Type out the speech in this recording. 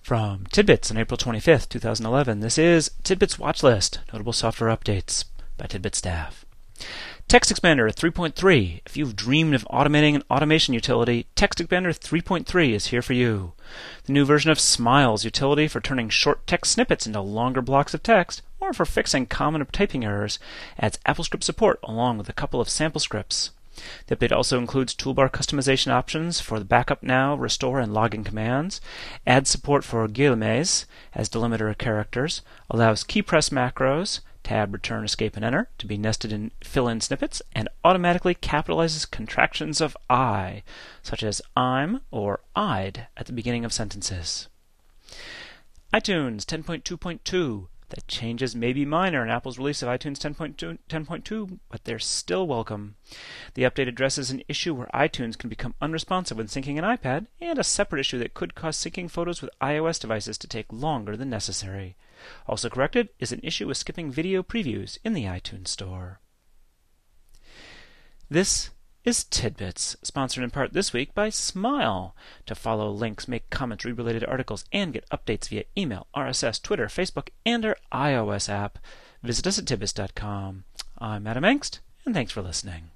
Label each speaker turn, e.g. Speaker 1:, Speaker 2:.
Speaker 1: From Tidbits on April 25th, 2011, this is Tidbits Watch List, Notable Software Updates by Tidbit staff. TextExpander 3.3. If you've dreamed of automating an automation utility, TextExpander 3.3 is here for you. The new version of Smiles utility for turning short text snippets into longer blocks of text, or for fixing common typing errors, adds AppleScript support along with a couple of sample scripts. The update also includes toolbar customization options for the backup now, restore, and login commands, adds support for guillemets as delimiter characters, allows key press macros, tab, return, escape, and enter to be nested in fill-in snippets, and automatically capitalizes contractions of I, such as I'm or I'd at the beginning of sentences. iTunes 10.2.2. The changes may be minor in Apple's release of iTunes 10.2, but they're still welcome. The update addresses an issue where iTunes can become unresponsive when syncing an iPad, and a separate issue that could cause syncing photos with iOS devices to take longer than necessary. Also corrected is an issue with skipping video previews in the iTunes Store. This is Tidbits, sponsored in part this week by Smile. To follow links, make comments, read related articles, and get updates via email, RSS, Twitter, Facebook, and our iOS app, visit us at tidbits.com. I'm Adam Engst, and thanks for listening.